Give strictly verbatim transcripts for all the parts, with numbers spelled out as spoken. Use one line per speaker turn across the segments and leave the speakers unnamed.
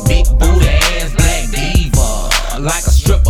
big booty ass black diva, like a stripper,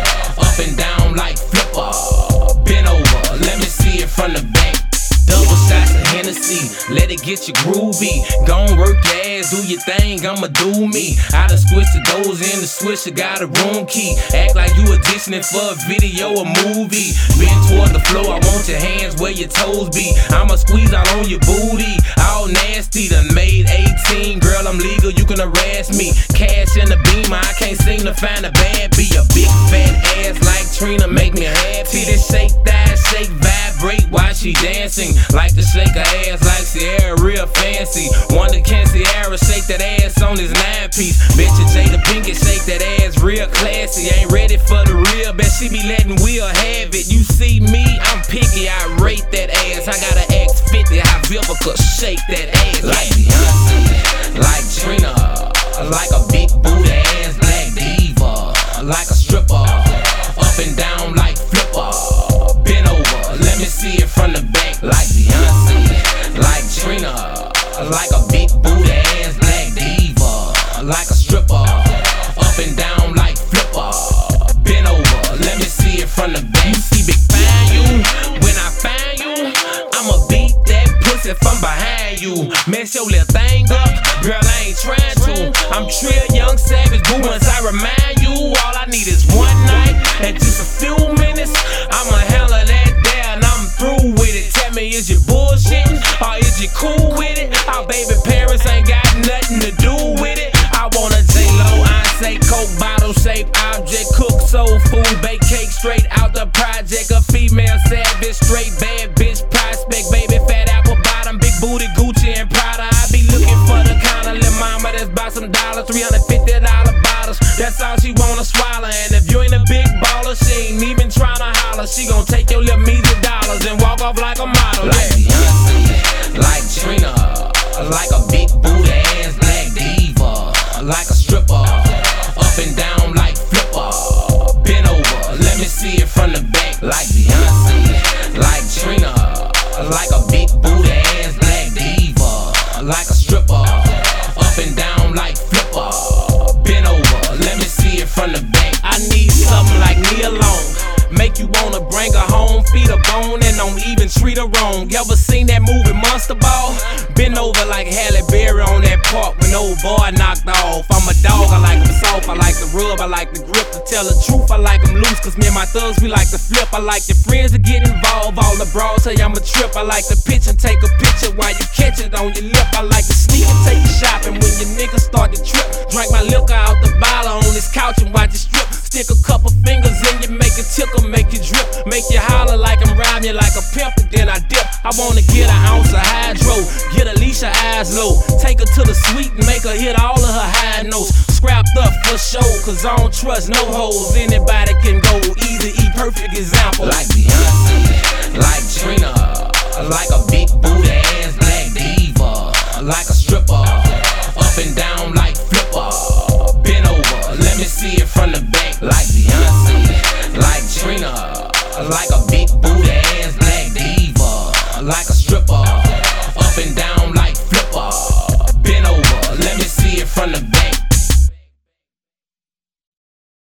up and down like flipper, bend over, let me see it from the back. Double shots of Hennessy, let it get you groovy. Gon' work your ass, do your thing, I'ma do me. I done switched the doors in the switcher, got a room key. Act like you auditioning for a video or movie. Bend toward the floor, I want your hands where your toes be. I'ma squeeze out on your booty, all nasty. Done made eighteen, girl, I'm legal, you can harass me. Cash in the beamer, I can't seem to find a bad. Be a big fat ass like Trina, make me happy. See this shake, that shake, vibrate while she dancing. Like to shake her ass like Sierra, real fancy. Wonder can Sierra shake that ass on his nine piece. Bet you Jada Pinkett shake that ass real classy. Ain't ready for the real, bet she be letting Will have it. You see me, I'm picky, I rate that ass. I got an X fifty, how Vivica shake that ass. Like Beyonce, like Trina, like a big booty ass black diva, like a stripper, up and down like flipper, bend over, let me see it from the back. Like Beyonce, like Trina, like a big booty ass black diva, like a stripper, up and down like flipper, bend over, let me see it from the back. You see big fine you, when I find you, I'ma beat that pussy from behind you. Mess your little thing up, girl, I ain't trying to. I'm Trill, young savage, boo, once I remind you, all I need is one night and just a few minutes. I'ma handle that there and I'm through with it. Tell me, is you bullshitting or is you cool with it? Our baby parents ain't got nothing to do with it. I want a J-Lo, I say Coke bottle shape object, cook soul food, bake cake straight out the project. A female savage, straight bad bitch prospect, baby fat apple bottom, big booty Gucci and Prada. I be looking for the kind of little mama that's buy some dollars, three hundred fifty dollar bottles. That's all she wanna swallow. And if you ain't a big baller, she ain't even tryna holler. She gon' take your little measly dollars and walk off like a model. Like Beyonce, like Trina, like a big booty ass black diva, like a stripper, up and down like flipper, bend over, let me see it from the back. Like Beyonce, like Trina, like a big booty ass black diva, like a stripper, up and down like flipper, bend over, let me see it from the back. I need something like Nia Long, make you wanna bring her home, feed her bone and don't even treat her wrong. Ever seen that movie Monster Ball? Bend over like Halle Berry on that park when old boy knocked off. I'm a dog, I like them soft, I like the rub, I like the grip. To tell the truth, I like them loose, cause me and my thugs, we like to flip. I like your friends to get involved, all the bras say I'm a trip. I like to pitch and take a picture while you catch it on your lip. I like to sneak and take you shopping when your niggas start to trip. Drink my liquor out the bottle on this couch and watch it strip. Stick a couple fingers in you, make it tickle, make you drip, make you holler like I'm robbing you like a pimp, and then I dip. I wanna get an ounce of hydro, get Alicia eyes low, take her to the suite and make her hit all of her high notes. Scrapped up for show, cause I don't trust no hoes. Anybody can go easy, E perfect example. Like Beyonce, like Trina, like a big booty ass black diva, like a stripper, up and down like